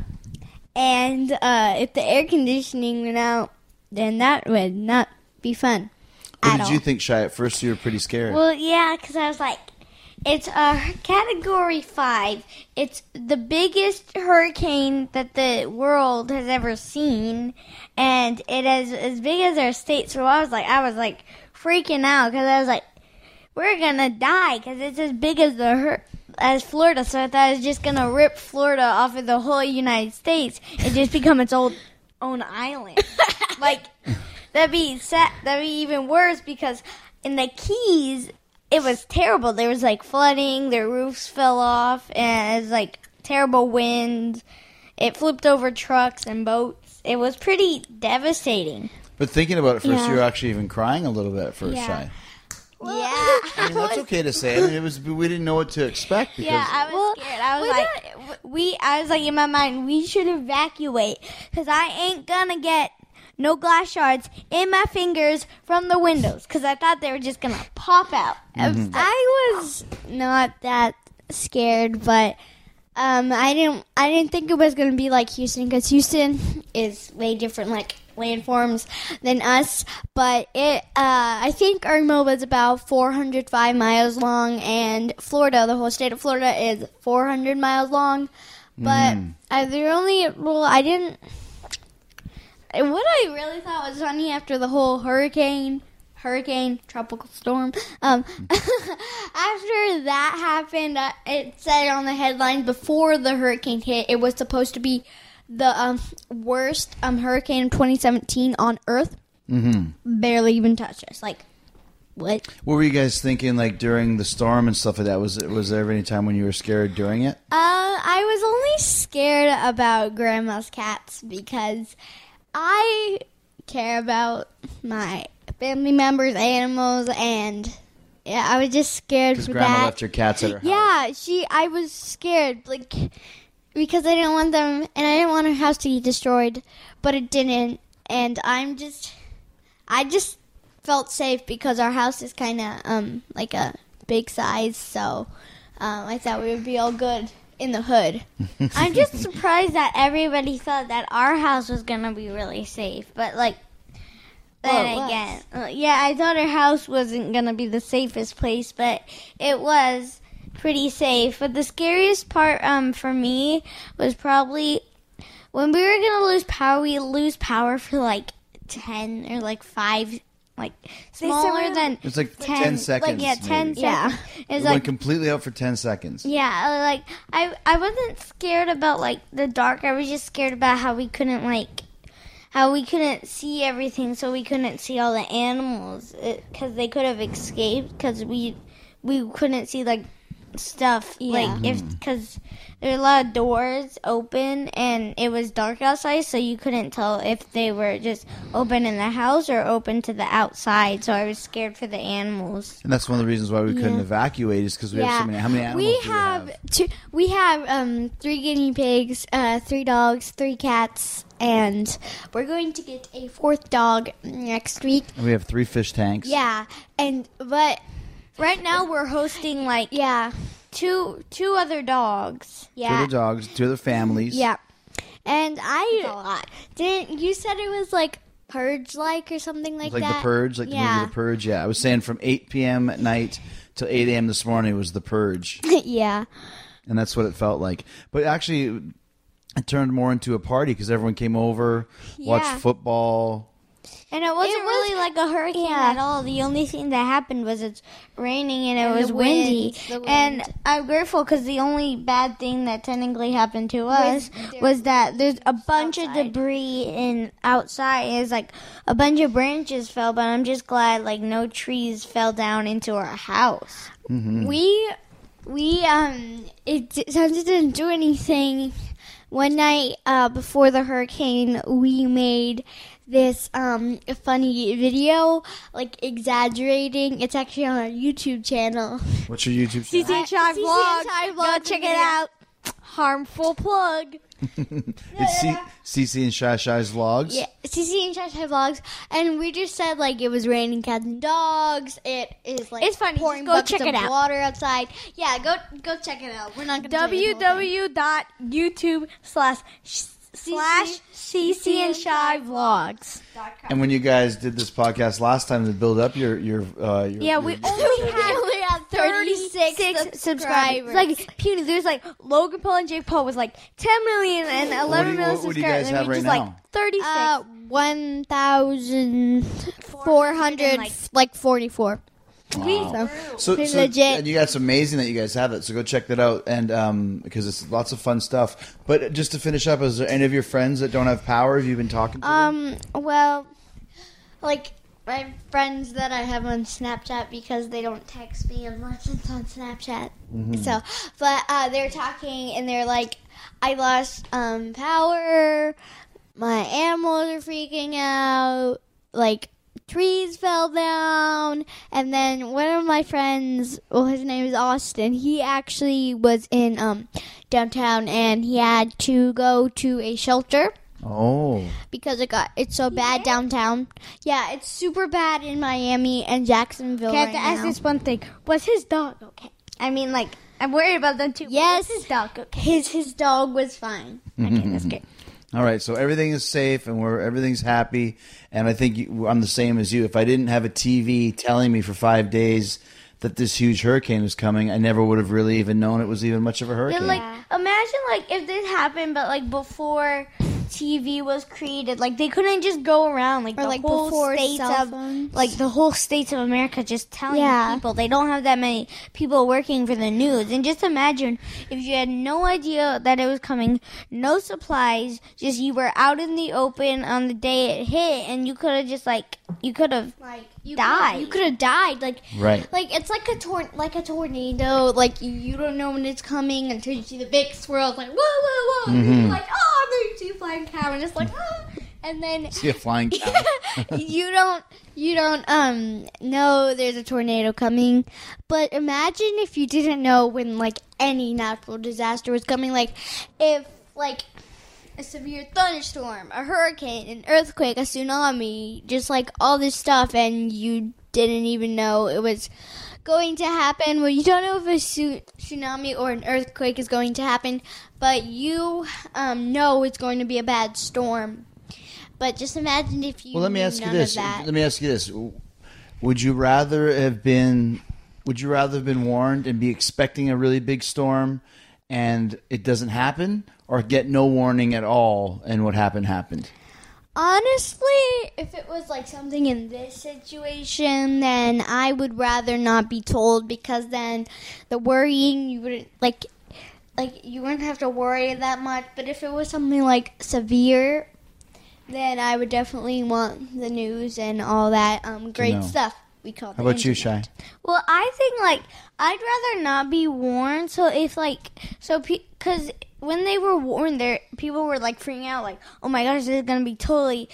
and uh, if the air conditioning went out, then that would not be fun. What at did all. you think, Shy? At first, you were pretty scared. Well, yeah, because I was like, it's a category five. It's the biggest hurricane that the world has ever seen, and it is as big as our state. So I was like, I was like freaking out because I was like, we're gonna die because it's as big as the hur- as Florida. So I thought it was just gonna rip Florida off of the whole United States and just become its own own island. Like. That'd be sad. That'd be even worse because in the Keys, it was terrible. There was like flooding, their roofs fell off, and it was like terrible wind. It flipped over trucks and boats. It was pretty devastating. But thinking about it first, Yeah. you were actually even crying a little bit at first, Yeah. Shy. Well, yeah, I mean, that's okay to say. I mean, it was we didn't know what to expect because yeah, I was Well, scared. I was was like, we. I was like in my mind, we should evacuate because I ain't gonna get no glass shards in my fingers from the windows because I thought they were just gonna pop out. Mm-hmm. I was not that scared, but um, I didn't. I didn't think it was gonna be like Houston because Houston is way different, like landforms than us. But it, uh, I think Irma was about four hundred five miles long, and Florida, the whole state of Florida, is four hundred miles long. But Mm. uh, the only well, I didn't. What I really thought was funny after the whole hurricane, hurricane, tropical storm, um, after that happened, uh, it said on the headlines before the hurricane hit, it was supposed to be the um, worst um, hurricane of twenty seventeen on Earth. Mm-hmm. Barely even touched us. Like, what? What were you guys thinking, like, during the storm and stuff like that? Was, was there any time when you were scared during it? Uh, I was only scared about Grandma's cats because I care about my family members, animals, and yeah, I was just scared Because for Grandma that. left her cats at her house. Yeah, she. I was scared, like, because I didn't want them, and I didn't want her house to be destroyed, but it didn't, and I'm just, I just felt safe because our house is kind of um like a big size, so um, I thought we would be all good in the hood. I'm just surprised that everybody thought that our house was gonna be really safe, but like then Well, it again, uh, yeah, I thought our house wasn't gonna be the safest place, but it was pretty safe. But the scariest part um for me was probably when we were gonna lose power. We lose power for like ten or like five. Like smaller than It's like ten, ten seconds. Like yeah, ten maybe. seconds. It It's went like completely out for ten seconds. yeah, uh, like I I wasn't scared about like the dark. I was just scared about how we couldn't like how we couldn't see everything, so we couldn't see all the animals because they could have escaped because we we couldn't see like stuff Yeah. like if because there were a lot of doors open and it was dark outside, so you couldn't tell if they were just open in the house or open to the outside. So I was scared for the animals. And that's one of the reasons why we couldn't Yeah. evacuate is because we have so many. How many animals we do have, we have? two. We have um, three guinea pigs, uh, three dogs, three cats, and we're going to get a fourth dog next week. And we have three fish tanks. Yeah, and but right now we're hosting like yeah two two other dogs. Two Yeah, other dogs, two other families. yeah, and I didn't. You said it was like purge like or something like Like that. the Purge, like the yeah. movie The Purge. Yeah, I was saying from eight p.m. at night till eight a.m. this morning was The Purge. yeah. And that's what it felt like. But actually, it turned more into a party because everyone came over, watched Yeah. football, And it wasn't It was- really like a hurricane yeah. at all. The only thing that happened was it's raining and it And was the windy. wind, the wind. And I'm grateful because the only bad thing that technically happened to us there- was that there's a bunch outside. of debris in outside. It's like a bunch of branches fell, but I'm just glad like no trees fell down into our house. We we um it d- since it didn't do anything. One night uh, before the hurricane, we made this um funny video, like exaggerating. It's actually on our YouTube channel. What's your YouTube C C channel? and Shy C C Vlogs. and Shy Go Vlogs check it video. out. Harmful plug. It's C- CC and Shy Shy's vlogs. Yeah, C C and Shy Shy Vlogs, and we just said like it was raining cats and dogs. It is like It's funny. pouring Just go buckets check of it out. water outside. Yeah, go go check it out. We're not gonna tell you the whole thing. www.youtube slash slash C C and Shy Vlogs. And when you guys did this podcast last time to build up your your uh, your, Yeah, we your- only We had only have thirty-six thirty-six subscribers. subscribers. Like puny, there's like Logan Paul and Jake Paul was like ten million and What do eleven you- million what- what do you subscribers. guys and have we right just now? like thirty-six. Uh, one thousand four hundred, like- like forty-four. Wow. So, So, pretty so legit. and you guys, amazing that you guys have it. So go check that out, and um, because it's lots of fun stuff. But just to finish up, is there any of your friends that don't have power? Have you been talking to them? Um, well, like my friends that I have on Snapchat because they don't text me unless it's on Snapchat. So, but uh, they're talking and they're like, I lost um, power. My animals are freaking out. Like, trees fell down. And then one of my friends, well, his name is Austin. He actually was in um, downtown and he had to go to a shelter Oh, because it got it's so bad downtown. Yeah, it's super bad in Miami and Jacksonville Okay, I right have to ask now. this one thing. Was his dog okay? I mean, like, I'm worried about them too. but Yes, was his dog okay? His his dog was fine. Okay, that's good. all right. So everything is safe, and we're everything's happy. And I think you, I'm the same as you. If I didn't have a T V telling me for five days that this huge hurricane was coming, I never would have really even known it was even much of a Yeah, hurricane. like, imagine, like, if this happened, but, like, before T V was created, like, they couldn't just go around, like, Or the like whole before states cell of, phones. like, the whole states of America just telling Yeah. people. They don't have that many people working for the news. And just imagine if you had no idea that it was coming, no supplies, just you were out in the open on the day it hit, and you could have just, like, you could have Like you died. Could've, you could have died. Like Right. Like it's like a tor- like a tornado. Like you, you don't know when it's coming until you see the big swirls. Like whoa, whoa, whoa! And you're like, oh, there's two flying cow, and it's like, ah. And then See a flying cow. you don't you don't um know there's a tornado coming. But imagine if you didn't know when like any natural disaster was coming. Like if like a severe thunderstorm, a hurricane, an earthquake, a tsunami, just like all this stuff, and you didn't even know it was going to happen. Well, you don't know if a su- tsunami or an earthquake is going to happen, but you um, know it's going to be a bad storm. But just imagine if you Well, let me knew ask you none this. of that. Let me ask you this. Would you rather have been would you rather have been warned and be expecting a really big storm and it doesn't happen, or get no warning at all and what happened happened? Honestly, if it was like something in this situation, then I would rather not be told, because then the worrying, you wouldn't like like you wouldn't have to worry that much. But if it was something like severe, then I would definitely want the news and all that um know. great stuff we call. How about you, Shy? Well, I think like I'd rather not be warned. So if like so, because when they were warned, there people were like freaking out, like, oh my gosh, this is gonna be totally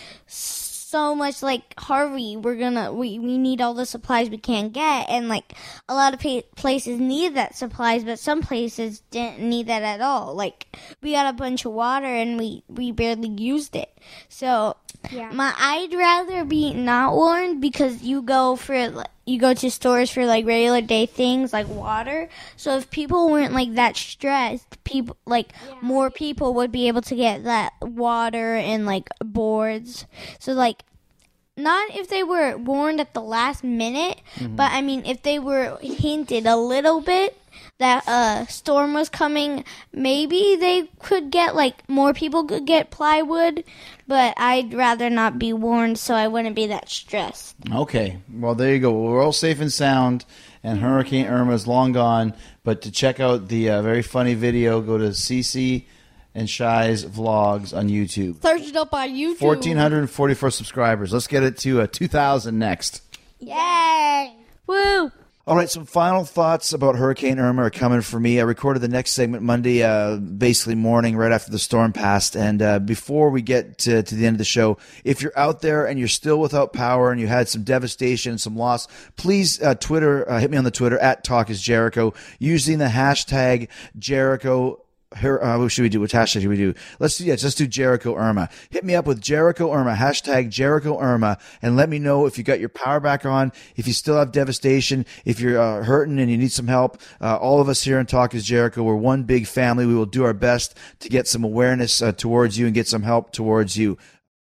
so much like Harvey. We're gonna we we need all the supplies we can get, and like a lot of pa- places need that supplies, but some places didn't need that at all. Like we got a bunch of water and we we barely used it. So Yeah. my I'd rather be not warned, because you go for like, you go to stores for like regular day things like water. So if people weren't like that stressed, people like more people would be able to get that water and like boards. So like not if they were warned at the last minute, but I mean if they were hinted a little bit, that a storm was coming, maybe they could get, like, more people could get plywood, but I'd rather not be warned so I wouldn't be that stressed. Okay. Well, there you go. We're all safe and sound, and Hurricane Irma is long gone. But to check out the uh, very funny video, go to Cece and Shy's vlogs on YouTube. Search it up on YouTube. one thousand four hundred forty-four subscribers. Let's get it to uh, two thousand next. Yay! Woo! All right, some final thoughts about Hurricane Irma are coming for me. I recorded the next segment Monday, uh, basically morning, right after the storm passed. And uh, before we get to, to the end of the show, if you're out there and you're still without power and you had some devastation, some loss, please uh, Twitter, uh, hit me on the Twitter, at Talk is Jericho, using the hashtag Jericho. Her, uh, what should we do? Which hashtag should we do? Let's do, yeah, just do Jericho Irma. Hit me up with Jericho Irma, hashtag Jericho Irma, and let me know if you got your power back on, if you still have devastation, if you're uh, hurting and you need some help. Uh, all of us here in Talk is Jericho, we're one big family. We will do our best to get some awareness uh, towards you and get some help towards you.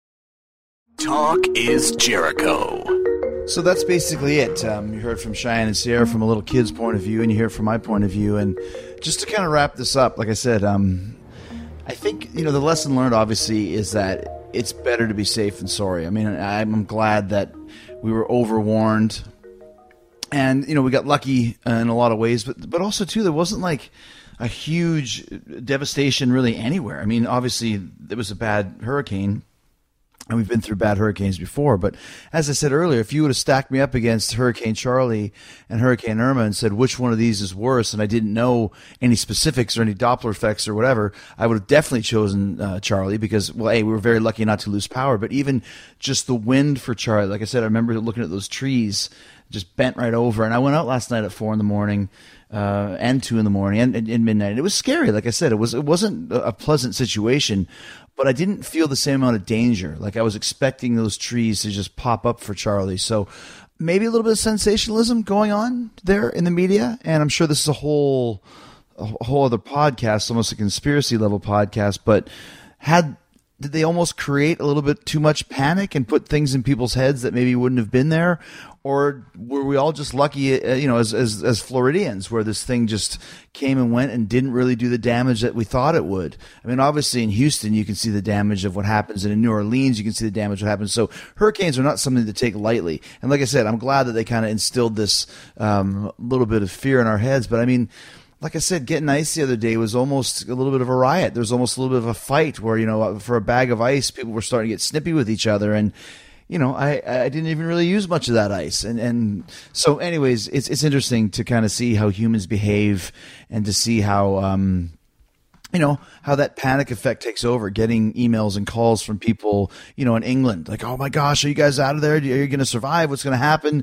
Talk is Jericho. So that's basically it. Um, you heard from Cheyenne and Sierra from a little kid's point of view, and you hear from my point of view. And just to kind of wrap this up, like I said, um, I think, you know, the lesson learned, obviously, is that it's better to be safe than sorry. I mean, I'm glad that we were overwarned. And, you know, we got lucky uh, in a lot of ways. But, but also, too, there wasn't, like, a huge devastation really anywhere. I mean, obviously, it was a bad hurricane. And we've been through bad hurricanes before. But as I said earlier, if you would have stacked me up against Hurricane Charlie and Hurricane Irma and said which one of these is worse, and I didn't know any specifics or any Doppler effects or whatever, I would have definitely chosen uh, Charlie because, well, A, we were very lucky not to lose power. But even just the wind for Charlie, like I said, I remember looking at those trees just bent right over. And I went out last night at four in the morning uh, and two in the morning and, and, and midnight. And it was scary. Like I said, it was it wasn't a pleasant situation. But I didn't feel the same amount of danger. Like I was expecting those trees to just pop up for Charlie. So maybe a little bit of sensationalism going on there in the media. And I'm sure this is a whole, a whole other podcast, almost a conspiracy level podcast. But had did they almost create a little bit too much panic and put things in people's heads that maybe wouldn't have been there? Or were we all just lucky, uh, you know, as, as as Floridians, where this thing just came and went and didn't really do the damage that we thought it would? I mean, obviously in Houston, you can see the damage of what happens, and in New Orleans, you can see the damage of what happens. So hurricanes are not something to take lightly. And like I said, I'm glad that they kind of instilled this um, little bit of fear in our heads. But I mean, like I said, getting ice the other day was almost a little bit of a riot. There was almost a little bit of a fight where, you know, for a bag of ice, people were starting to get snippy with each other. And you know, I, I didn't even really use much of that ice. And, and so anyways, it's, it's interesting to kind of see how humans behave and to see how, um, you know, how that panic effect takes over, getting emails and calls from people, you know, in England, like, oh my gosh, are you guys out of there? Are you going to survive? What's going to happen?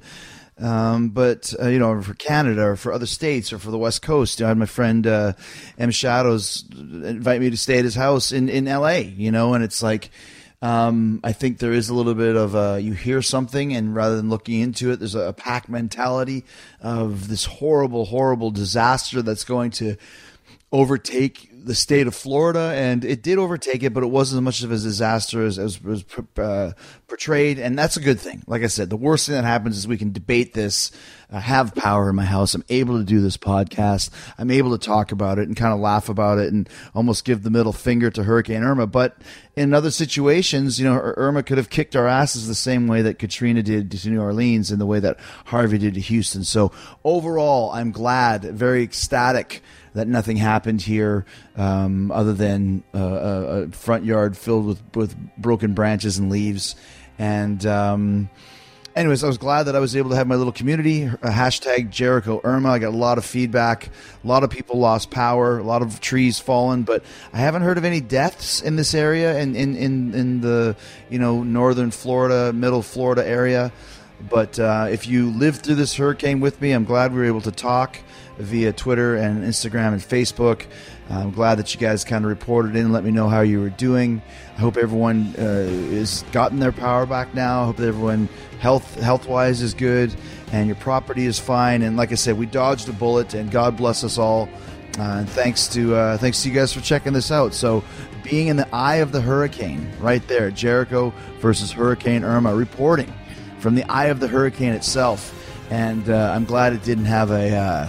Um, but, uh, you know, for Canada or for other states or for the West Coast, you know, I had my friend, uh, M Shadows invite me to stay at his house in, in L A, you know, and it's like, Um, I think there is a little bit of a, you hear something and rather than looking into it, there's a, a pack mentality of this horrible, horrible disaster that's going to overtake the state of Florida. And it did overtake it, but it wasn't as much of a disaster as, as was uh, portrayed. And that's a good thing. Like I said, the worst thing that happens is we can debate this, uh, have power in my house. I'm able to do this podcast. I'm able to talk about it and kind of laugh about it and almost give the middle finger to Hurricane Irma. But in other situations, you know, Irma could have kicked our asses the same way that Katrina did to New Orleans and the way that Harvey did to Houston. So overall, I'm glad, very ecstatic that nothing happened here um, other than uh, a, a front yard filled with, with broken branches and leaves. And um, anyways, I was glad that I was able to have my little community, uh, hashtag Jericho Irma. I got a lot of feedback. A lot of people lost power, a lot of trees fallen, but I haven't heard of any deaths in this area and in, in, in the, you know, northern Florida, middle Florida area. But uh, if you lived through this hurricane with me, I'm glad we were able to talk via Twitter and Instagram and Facebook. I'm glad that you guys kind of reported in and let me know how you were doing. I hope everyone uh, is gotten their power back now. I hope that everyone health health-wise is good and your property is fine. And like I said, we dodged a bullet, and God bless us all. Uh, and thanks to uh, thanks to you guys for checking this out. So being in the eye of the hurricane right there, Jericho versus Hurricane Irma, reporting from the eye of the hurricane itself. And uh, I'm glad it didn't have a... Uh,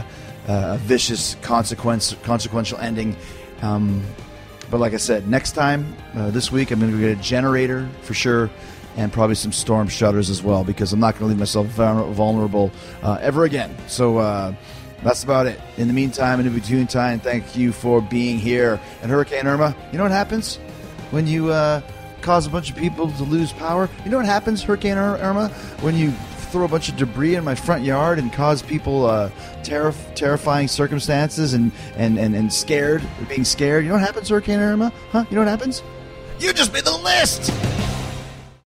a vicious consequence, consequential ending. Um, but like I said, next time uh, this week, I'm going to get a generator for sure, and probably some storm shutters as well, because I'm not going to leave myself vulnerable uh, ever again. So uh, that's about it. In the meantime, and in between time, thank you for being here. And Hurricane Irma, you know what happens when you uh, cause a bunch of people to lose power? You know what happens, Hurricane Irma, when you throw a bunch of debris in my front yard and cause people uh, terri- terrifying circumstances and, and, and, and scared, being scared? You know what happens, Hurricane Irma? Huh? You know what happens? You just made the list!